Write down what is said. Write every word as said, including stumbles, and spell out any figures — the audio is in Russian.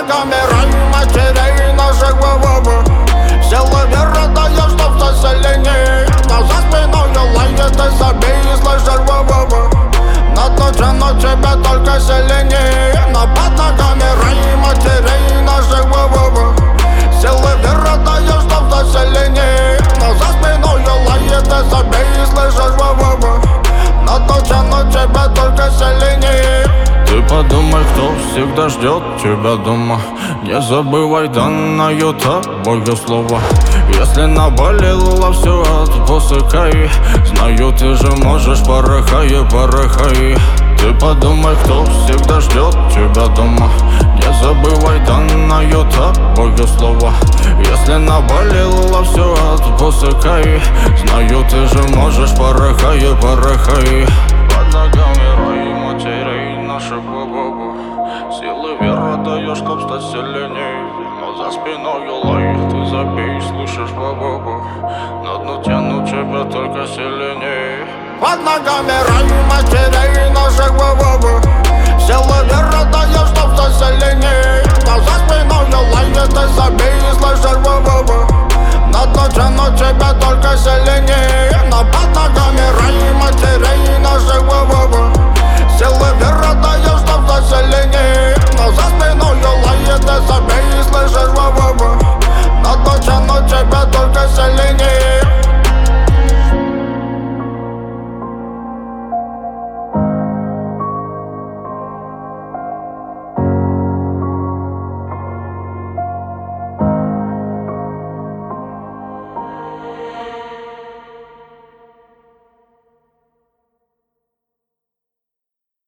ногами рай матерей наших вово. Сила веры даешь, чтоб стать сильнее. Но за спиной лает и забей, слышишь вово. Наточено тебя только сильнее. Но под ногами рай матерей наших вово. Сила веры даешь, чтоб стать сильнее. Но за спиной лает и забей, слышишь вово. Наточено тебя только сильнее. Ты подумай, кто всегда ждет тебя дома. Не забывай данное тобою слово. Если наболело все, отпускай. Знаю, ты же можешь, порыхай, порыхай. Ты подумай, кто всегда ждет тебя дома. Не забывай данное тобою слово. Если наболело все, отпускай. Знаю, ты же можешь, порыхай, порыхай. Под ногами рай матерей наших бабабу. Силы веры даешь, чтоб стать сильней. Но за спиной лай, ты забей, слышишь бабабу. На дно тяну тебя только сильней. Под ногами рай матерей наших бабабу. Силы веры даешь, чтоб стать сильней. Но за спиной